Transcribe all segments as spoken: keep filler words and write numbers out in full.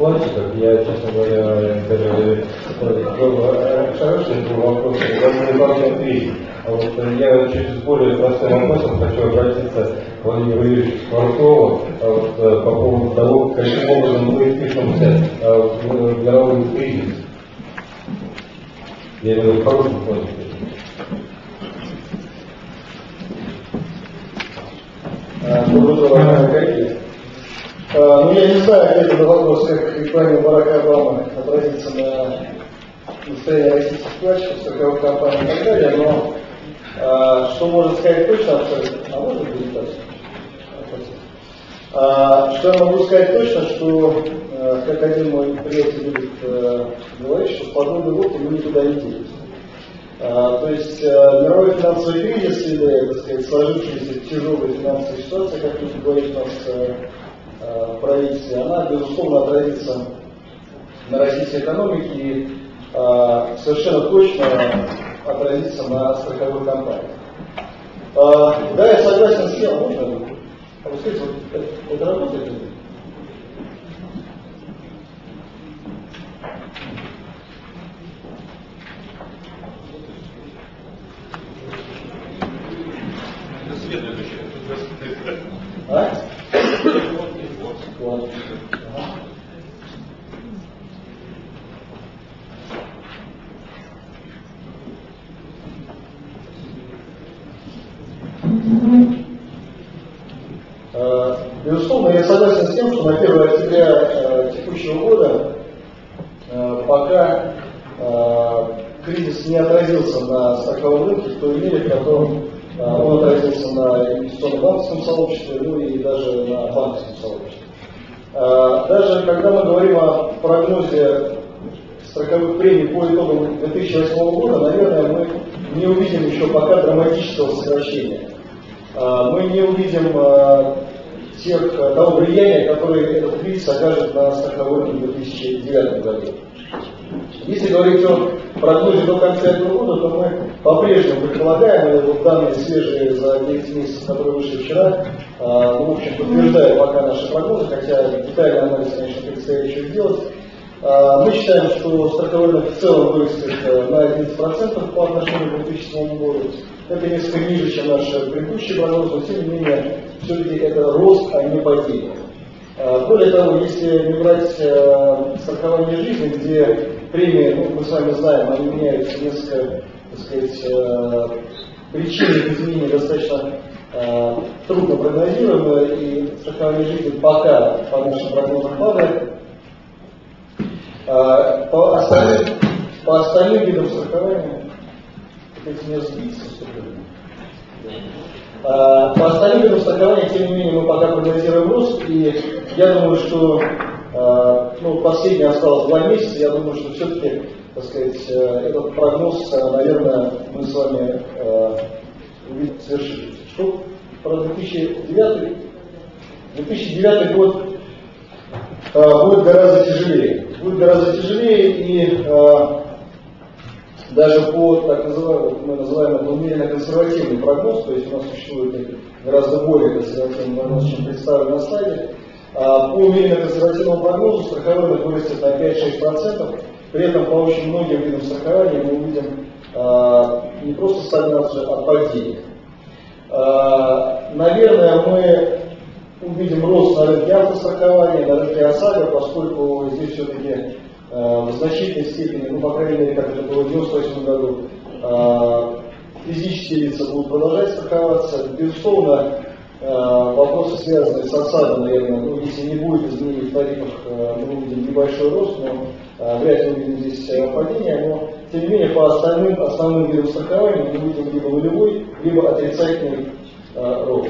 Помните, как я, честно говоря, даже хороший был вопрос, я не могу ответить. А вот я чуть с более простым вопросом хочу обратиться к Владимиру Юрьевичу Скворцову а вот, по поводу того, каким образом мы впишемся в мировой кризис. Я имею в виду в хорошем смысле. Ну, я не знаю, ответ на вопрос, как кампания Барака Обамы отразится на состояние российских вкладчиков, страховых компаний и так далее, но а, что можно сказать точно абсолютно, а может быть точно. А, что я могу сказать точно, что, а, как один мой приятель любит а, говорить, что с подводной лодки мы никуда не денемся. А, то есть а, мировой финансовый кризис или, так сказать, сложившаяся тяжелая финансовая ситуация, как люди говорят у нас а, в правительстве, она, безусловно, отразится на развитии экономики и а, совершенно точно отразится на страховых компаниях. А, да, я согласен с тем, можно? А вы скажите, вот это, это работает? А? Вот. Ага. Безусловно, я согласен с тем, что на первое октября текущего года пока кризис не отразился на страховом рынке в той мере, в котором он отразился на инвестиционно-банковском сообществе, ну и даже на банковском сообществе. Даже когда мы говорим о прогнозе страховых премий по итогам две тысячи восьмого года, наверное, мы не увидим еще пока драматического сокращения. Мы не увидим тех, того влияния, которое этот кризис окажет на страховой рынок в две тысячи девятом году. Если говорить о прогнозе до конца этого года, то мы по-прежнему предполагаем, и вот данные свежие за девять месяцев, которые вышли вчера, ну, в общем, подтверждают пока наши прогнозы, хотя детальный анализ, конечно, предстоит еще сделать. Мы считаем, что страховой рынок в целом вырастет на одиннадцать процентов по отношению к две тысячи седьмому году. Это несколько ниже, чем наш предыдущий прогноз, но тем не менее, все-таки это рост, а не падение. Более того, если не брать страхование жизни, где премии, ну, мы с вами знаем, они меняются несколько, так сказать, причины изменений достаточно э, трудно прогнозируемые, и страхование жизни пока по нашим прогнозам падает. Э, по, остальным, по остальным видам страхования, хотите меня сбить со страхованием? По остальным видам страхования, тем не менее, мы пока прогнозируем рост, и я думаю, что ну, последний осталось два месяца, я думаю, что все-таки, так сказать, этот прогноз, наверное, мы с вами увидим совершить. Что про две тысячи девятый? две тысячи девятый год будет гораздо тяжелее. Будет гораздо тяжелее, и даже по так называемому, мы называем это умеренно консервативный прогноз, то есть у нас существует гораздо более консервативный прогноз, чем представлен на слайде. По умеренно консервативному прогнозу страховой рынок вырастет на пять-шесть процентов, при этом по очень многим видам страхования мы увидим не просто стагнацию, а падение. Наверное, мы увидим рост на рынке автострахования, на рынке ОСАГО, поскольку здесь все-таки в значительной степени, ну, по крайней мере, как это было в девяносто восьмом году, физические лица будут продолжать страховаться. Безусловно, вопросы, связанные с ОСАГО, наверное, ну, если не будет изменений в тарифах, мы увидим небольшой рост, но вряд ли увидим здесь падение, но, тем не менее, по остальным основным видам страхования мы увидим либо нулевой, либо отрицательный рост.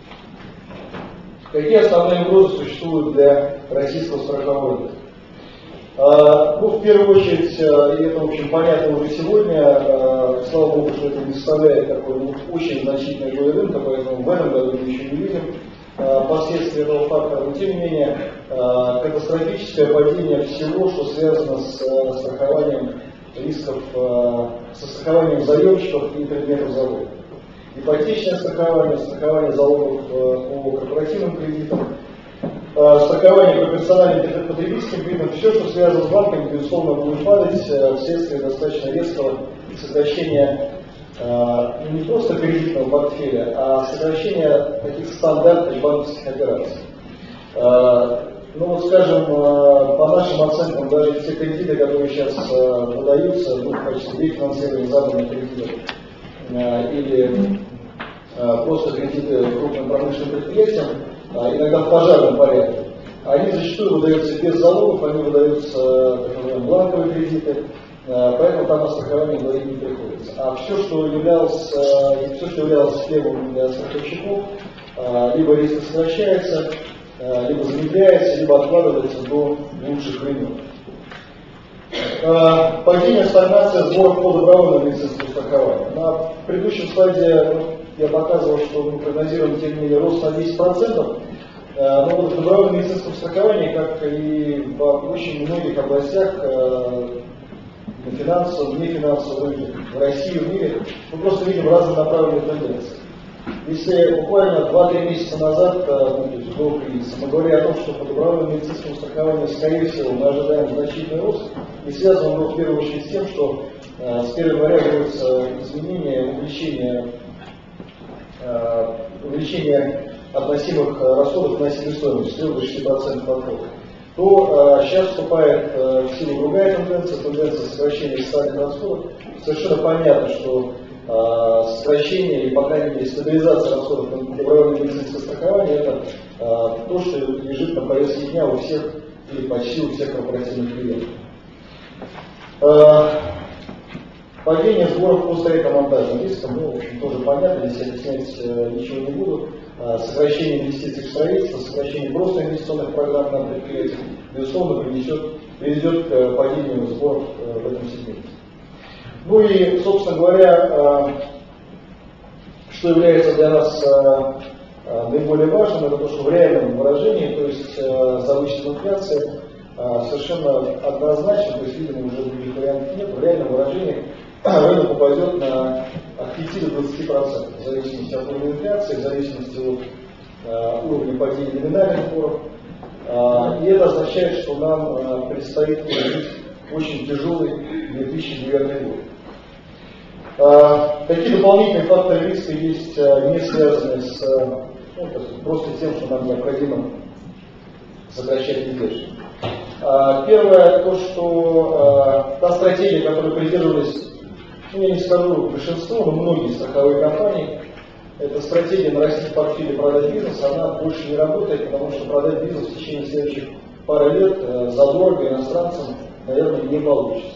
Какие основные угрозы существуют для российского страхового рынка? Ну, в первую очередь, и это, в общем, понятно уже сегодня, слава богу, что это не составляет такой ну, очень значительной доли рынка, поэтому в этом году мы еще не видим последствия этого фактора, но тем не менее катастрофическое падение всего, что связано с страхованием рисков, со страхованием заемщиков и предметов залога. Ипотечное страхование, страхование залогов по корпоративным кредитам, страхование по персональным потребительским кредитам, все, что связано с банками, безусловно, будет падать вследствие достаточно резкого сокращения не просто кредитного портфеля, а сокращения таких стандартных банковских операций. Ну вот, скажем, по нашим оценкам, даже те кредиты, которые сейчас выдаются, ну, в качестве рефинансирования забранных кредитов или просто кредиты крупным промышленным предприятиям, иногда в пожарном порядке, они зачастую выдаются без залогов, они выдаются, так называемые, бланковые кредиты, поэтому там на страхование говорить не приходится. А все, что являлось, все, что являлось хлебом для страховщиков, либо резко сокращается, либо замедляется, либо откладывается до лучших времен. Падение, стагнация сборов по добровольному медицинскому страхованию. На предыдущем слайде я показывал, что мы прогнозируем, тем не менее, рост на десять процентов. Но вот в добровольном медицинском страховании, как и в очень многих областях, на финансовом, нефинансовом рынке, в России, в мире, мы просто видим разнонаправленные тенденции. Если буквально два-три месяца назад, ну, то есть до кризиса, мы говорили о том, что по добровольному медицинскому страхованию, скорее всего, мы ожидаем значительный рост, и связан он был в первую очередь с тем, что э, с первого января вводятся изменения, увеличение, э, увеличение относимых расходов на себестоимость, с трёх до шести процентов от дохода, то э, сейчас вступает э, в силу другая тенденция, тенденция сокращения социальных расходов. Совершенно понятно, что сокращение или, по крайней мере, стабилизация расходов на добровольное медицинское страхование – это а, то, что лежит на повестке дня у всех или почти у всех корпоративных клиентов. А, падение сборов по строительно-монтажным рискам, ну, в общем, тоже понятно, здесь объяснять а, ничего не буду. А, сокращение инвестиций в строительство, сокращение просто инвестиционных программ на предприятиях, безусловно, приведет, приведет к падению сборов а, в этом сегменте. Ну и, собственно говоря, что является для нас наиболее важным, это то, что в реальном выражении, то есть завышенная инфляция, совершенно однозначно, то есть, видимо, уже других вариантов нет, в реальном выражении рынок упадет на от пяти до двадцати процентов, в зависимости от уровня инфляции, в зависимости от уровня падения номинальных сборов. И это означает, что нам предстоит пережить очень тяжелый две тысячи девятый год. Какие дополнительные факторы риска есть, не связанные с ну, просто тем, что нам необходимо сокращать издержки? Первое, то, что та стратегия, которой придерживались, ну, я не скажу большинство, но многие страховые компании, это стратегия нарастить портфель и продать бизнес, она больше не работает, потому что продать бизнес в течение следующих пары лет задорого иностранцам, наверное, не получится.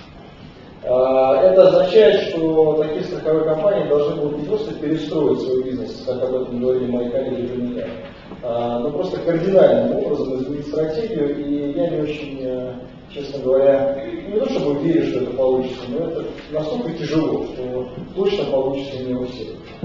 Это означает, что такие страховые компании должны будут не просто перестроить свой бизнес, как об этом говорили мои коллеги до меня, но просто кардинальным образом изменить стратегию, и я не очень, честно говоря, не то чтобы верю, что это получится, но это настолько тяжело, что точно получится не у всех.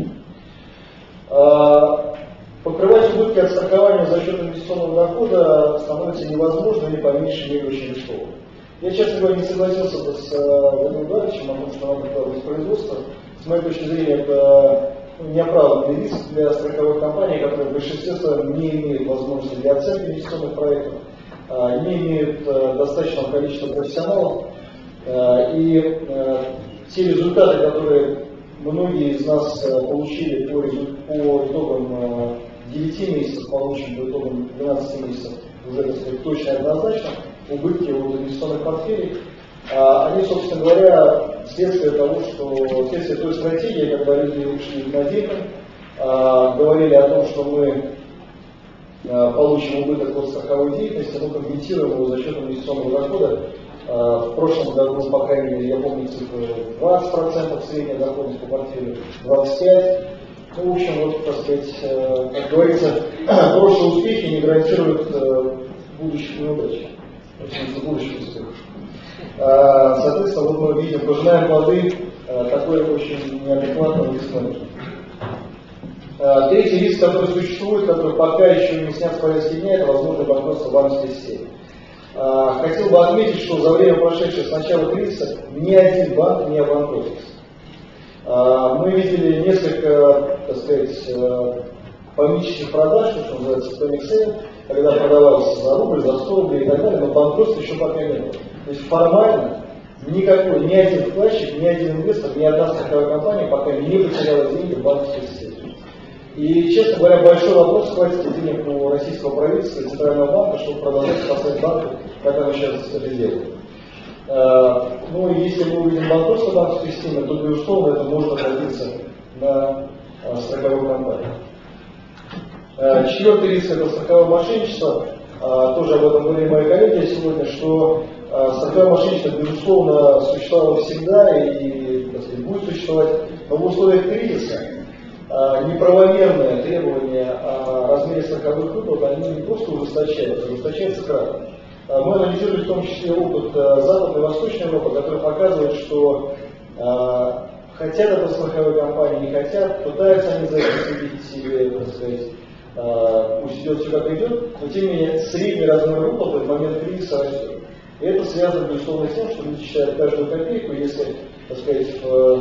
Покрывать убытки от страхования за счет инвестиционного дохода становится невозможно или по меньшей мере очень рискованно. Я, честно говоря, не согласился бы с Владимиром Эдуардовичем о том, что надо вкладывать в производство. С моей точки зрения, это неоправданный риск для страховых компаний, которые в большинстве своем не имеют возможности для оценки инвестиционных проектов, не имеют достаточного количества профессионалов. И те результаты, которые многие из нас получили по, по итогам девяти месяцев, получим по итогам двенадцати месяцев, уже, так сказать, точно и однозначно, убытки от инвестиционных портфелей, они, собственно говоря, следствие того, что следствие той стратегии, когда люди ушли на деньги, говорили о том, что мы получим убыток от страховой деятельности, мы компенсируем его за счет инвестиционного дохода. В прошлом году, по крайней мере, я помню цифры двадцать процентов средняя доходность по портфелю, двадцать пять процентов. Ну, в общем, вот, так сказать, как говорится, прошлые успехи не гарантируют будущих неудач. В будущих успехах. Соответственно, вот мы видим, пожинаем плоды такой очень неадекватного риск-менеджмента. Третий риск, который существует, который пока еще не снят с повестки дня, это возможное банкротство банковской системы. Хотел бы отметить, что за время прошедшего с начала кризиса ни один банк не обанкротился. Мы видели несколько, так сказать, панических продаж, что называется, panic sale, когда продавался за рубль, за сто рублей и так далее, но банкротства еще пока не было. То есть формально никакой, ни один вкладчик, ни один инвестор, ни одна страховая компания пока не потеряла деньги в банковской системе. И, честно говоря, большой вопрос, хватит ли денег у российского правительства и Центрального банка, чтобы продолжать спасать банки, как оно сейчас это делает. Uh, ну, если мы увидим банкротство банковской системы, то, безусловно, это может отразиться на uh, страховой компании. Uh, четвертый риск – это страховое мошенничество. Uh, тоже об этом говорили мои коллеги сегодня, что uh, страховое мошенничество, безусловно, существовало всегда и, так сказать, будет существовать, но в условиях кризиса uh, неправомерные требования о размере страховых выплат, они не просто ужесточаются, ужесточаются кратно. Мы анализировали в том числе опыт Западной и Восточной Европы, который показывает, что э, хотят это страховые компании, не хотят, пытаются они за этим следить или, так сказать, э, пусть идет все как идет, но тем не менее средний размер выплаты в момент кризиса растет. И это связано, безусловно, с тем, что люди считают каждую копейку, если, так сказать, в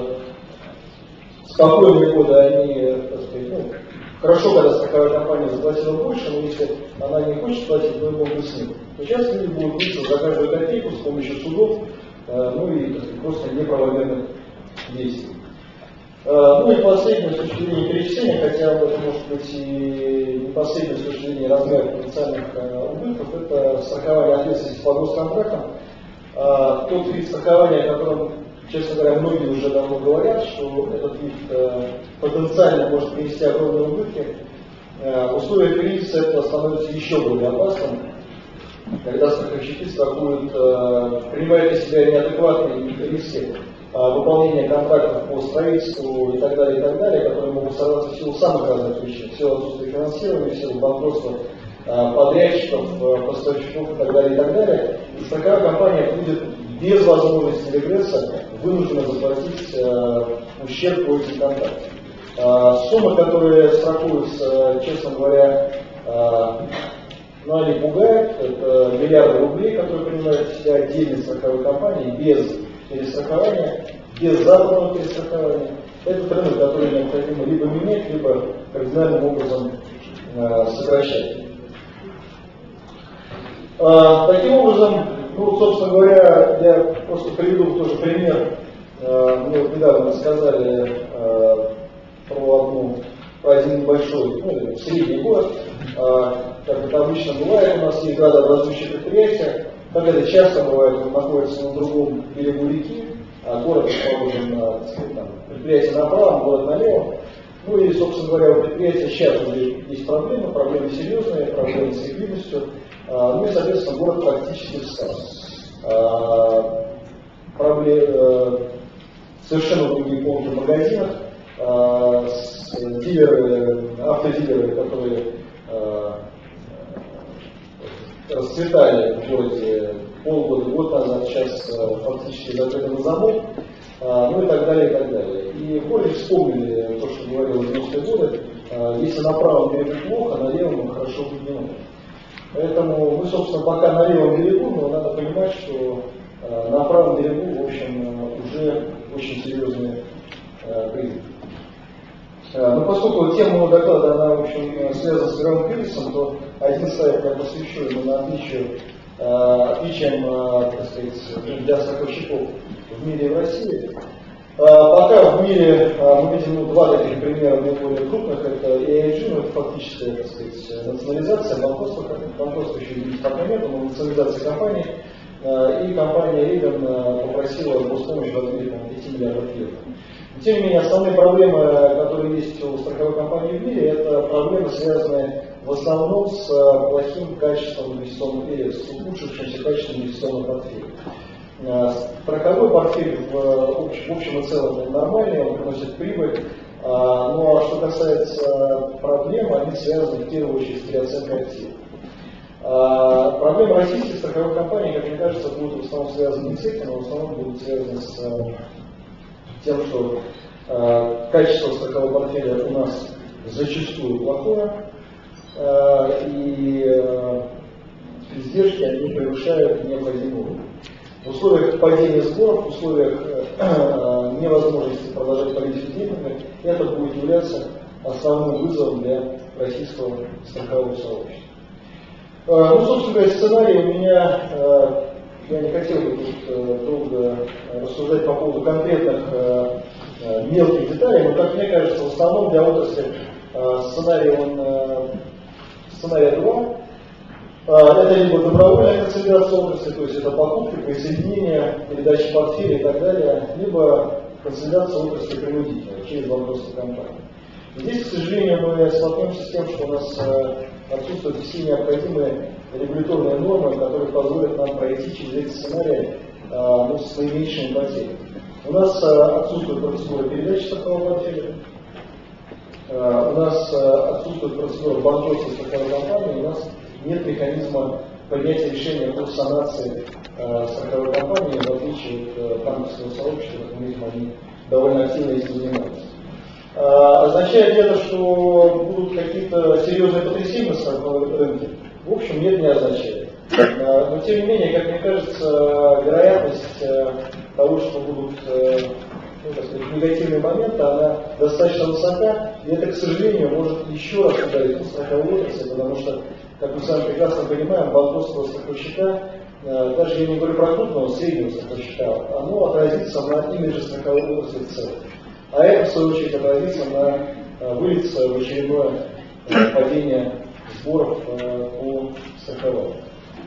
спокойные годы они, так сказать, ну, хорошо, когда страховая компания заплатила больше, но если она не хочет платить, то могут быть с ним. То сейчас люди будут биться за каждую копейку с помощью судов, э, ну и, так сказать, просто неправомерных действий. Э, ну и последнее с точки зрения перечисления, хотя об этом может быть и не последнее с точки зрения размера потенциальных э, убытков, это страхование ответственности по госконтрактам. Э, тот вид страхования, о котором, честно говоря, многие уже давно говорят, что этот вид э, потенциально может принести огромные убытки. Э, в условиях кризиса это становится еще более опасным, когда страховщики страхуют, э, принимают на себя неадекватные риски э, выполнения контрактов по строительству и так далее, и так далее, которые могут сорваться в силу самых разных причин, в силу отсутствия финансирования, в силу банкротства э, подрядчиков, э, поставщиков и так далее, и так далее. И страховая компания будет без возможности регресса вынуждена заплатить э, ущерб по этим контрактам. Э, суммы, которые страхуются, честно говоря, э, но они пугают, это миллиарды рублей, которые принимают в себя отдельные страховые компании без перестрахования, без западного перестрахования. Это рынок, который необходимо либо менять, либо кардинальным образом э, сокращать. Э, таким образом, ну, собственно говоря, я просто приведу тоже пример. Э, мне вот недавно рассказали э, про одну, про один небольшой, ну, средний город. Э, как это обычно бывает, у нас есть градообразующие предприятия, как это часто бывает, он находится на другом берегу реки, а город расположен на, так сказать, там, предприятие направо, город налево. Ну и, собственно говоря, у предприятия сейчас уже есть проблемы, проблемы серьезные, проблемы с ликвидностью. А, ну и, соответственно, город практически встал. А, проблем, а, совершенно другие полки в магазинах, а, с, дилеры, автодилеры, которые а, расцветали в городе полгода, год назад, сейчас а, фактически закрыты на замок, а, ну и так далее, и так далее. И позже вспомнили то, что говорил в девяностые годы, а, если на правом берегу плохо, на левом хорошо быть не может. Поэтому мы, собственно, пока на левом берегу, но надо понимать, что а, на правом берегу, в общем, уже очень серьезный а, кризис. А, но поскольку тема моего доклада, она, в общем, связана с мировым кризисом, то один слайд я посвящу именно отличию, а, отличиям, а, так сказать, для страховщиков в мире и в России. А, пока в мире а, мы видим ну, два таких примера наиболее крупных. Это и эй джи, ну, это фактическая, так сказать, национализация, банкротство, банкротство еще видеть пока нет, но национализация компании. А, и компания Рейган а, попросила госпомощь в размере пяти миллиардов евро. Тем не менее, основные проблемы, которые есть у страховой компании в мире, это проблемы, связанные в основном с плохим качеством инвестиционных или с ухудшившимся качеством инвестиционных портфелей. Страховой портфель в общем, в общем и целом нормальный, он приносит прибыль, но что касается проблем, они связаны в первую очередь с переоценкой активов. Проблемы российских страховых компаний, как мне кажется, будут в основном связаны не с этим, а в основном будут связаны с тем, что качество страхового портфеля у нас зачастую плохое, и издержки они превышают необходимый уровень. В условиях падения сборов, в условиях э, невозможности продолжать политику деньгами, это будет являться основным вызовом для российского страхового сообщества. Ну, собственно говоря, сценарий у меня, я не хотел бы тут долго рассуждать по поводу конкретных мелких деталей, но, как мне кажется, в основном для отрасли сценарий, он сценарий два. Это либо добровольная консолидация отрасли, то есть это покупки, присоединение, передача портфеля и так далее, либо консолидация отрасли принудительная через банкротство компании. Здесь, к сожалению, мы столкнемся с тем, что у нас отсутствуют все необходимые регуляторные нормы, которые позволят нам пройти через эти сценарии ну, с наименьшими потерями. У нас отсутствует процедура передачи страхового портфеля, у нас отсутствует процедура банкротства страховой компании, у нас нет механизма принятия решения о санации страховой компании, в отличие от банковского сообщества, как мы видим, они довольно активно этим занимаются. Означает ли это, что будут какие-то серьезные потрясения на страховом рынке? В общем, нет, не означает. Но тем не менее, как мне кажется, вероятность того, что будут ну, так сказать, негативные моменты, она достаточно высока, и это, к сожалению, может еще раз ударить по страховой отрасли, потому что, как мы с вами прекрасно понимаем, банкротство страховщика, даже я не говорю про крупного, среднего страховщика, оно отразится на имидже страховой отрасли в целом. А это, в свою очередь, отразится на выльется в очередное падение сборов по страхованию.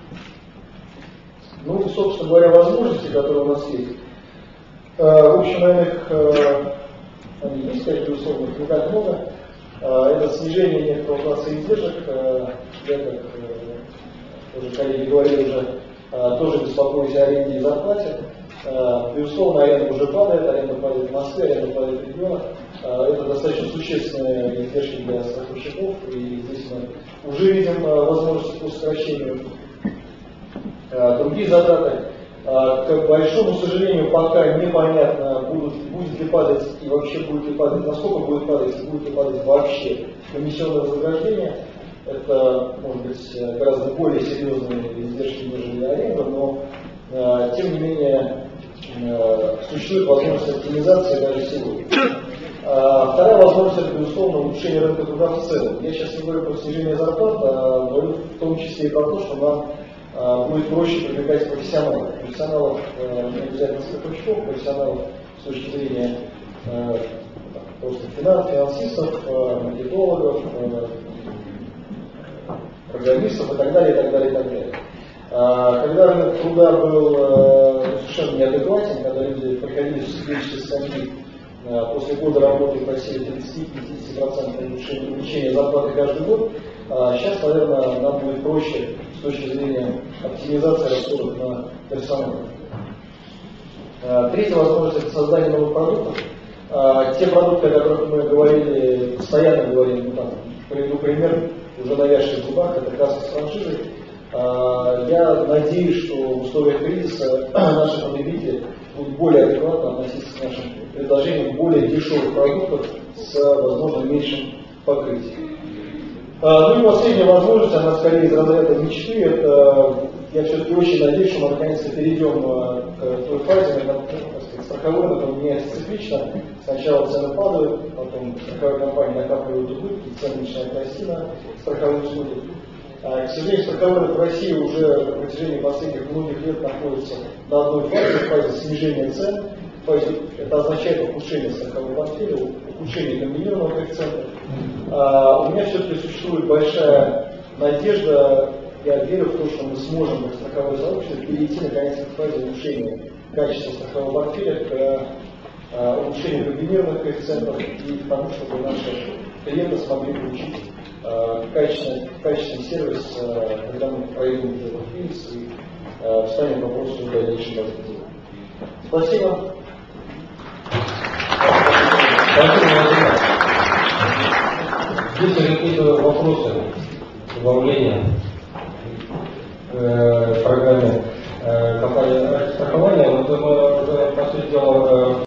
Ну и, собственно говоря, возможности, которые у нас есть. В общем, наверное, их, они есть, конечно, безусловно, их не так много. Это снижение некоторого класса издержек. Я, как уже коллеги говорили, уже тоже беспокоюсь о аренде и зарплате. Безусловно, аренда уже падает, аренда падает в Москве, аренда падает в регионах. Это достаточно существенные издержки для страховщиков, и здесь мы уже видим возможности по сокращению. Другие затраты, к большому сожалению, пока непонятно, будут, будет ли падать и вообще будет ли падать, насколько будет падать и будет ли падать вообще комиссионное вознаграждение. Это, может быть, гораздо более серьезные издержки, нежели аренда, но тем не менее существует возможность оптимизации даже сегодня. Вторая возможность — это, безусловно, улучшение рынка труда в целом. Я сейчас не говорю про снижение зарплат, а говорю в том числе и про то, что нам будет проще привлекать профессионалов. Профессионалов, не обязательно страховщиков, профессионалов с точки зрения просто финанс, финансистов, маркетологов, программистов и так далее, и так далее, и так далее. Когда рынок труда был совершенно неадекватен, когда люди приходили в студенческие скамьи после года работы и просили тридцать-пятьдесят процентов увеличения зарплаты каждый год, сейчас, наверное, нам будет проще с точки зрения оптимизации расходов на персонал. Третья возможность — это создание новых продуктов. Те продукты, о которых мы говорили, постоянно говорим, ну, там, приведу пример, уже навязший в зубах, это краска с франшизой. Я надеюсь, что в условиях кризиса наши потребители будут более адекватно относиться к нашим предложениям более дешевых продуктов с, возможно, меньшим покрытием. Ну и последняя возможность, она скорее из разряда мечты, это я все-таки очень надеюсь, что мы наконец-то перейдем к той фазе, когда страховой рынок меняется циклично. Сначала цены падают, потом страховые компании накапливают убытки, цены начинают расти на страховые услуги. К сожалению, страховой рынок в России уже на протяжении последних многих лет находится на одной фазе, в фазе снижения цен. Это означает ухудшение страхового портфеля, ухудшение комбинированного коэффициента. У меня все-таки существует большая надежда, я верю в то, что мы сможем как страховое сообщество перейти наконец к фазе улучшения качества страхового портфеля, к улучшению комбинированных коэффициентов и к тому, чтобы наши клиенты смогли получить качественный, качественный сервис, когда мы пройдем этот кризис и встанем к вопросу о дальнейшем развитии. Спасибо. Спасибо. Есть ли какие-то вопросы, добавления к программе компании страхования? Вот мы, по сути дела,